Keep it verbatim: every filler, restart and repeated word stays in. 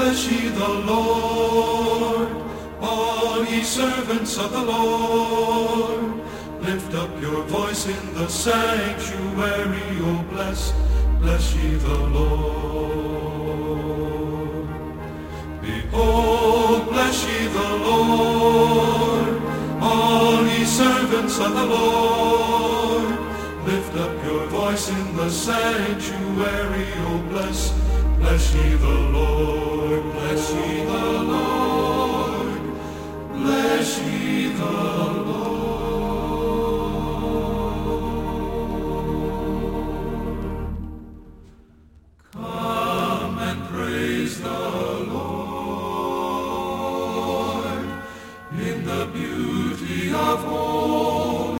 bless ye the Lord, all ye servants of the Lord. Lift up your voice in the sanctuary, O bless, bless ye the Lord. Behold, bless ye the Lord, all ye servants of the Lord. Lift up your voice in the sanctuary, O bless, bless ye the Lord, bless ye the Lord, bless ye the Lord.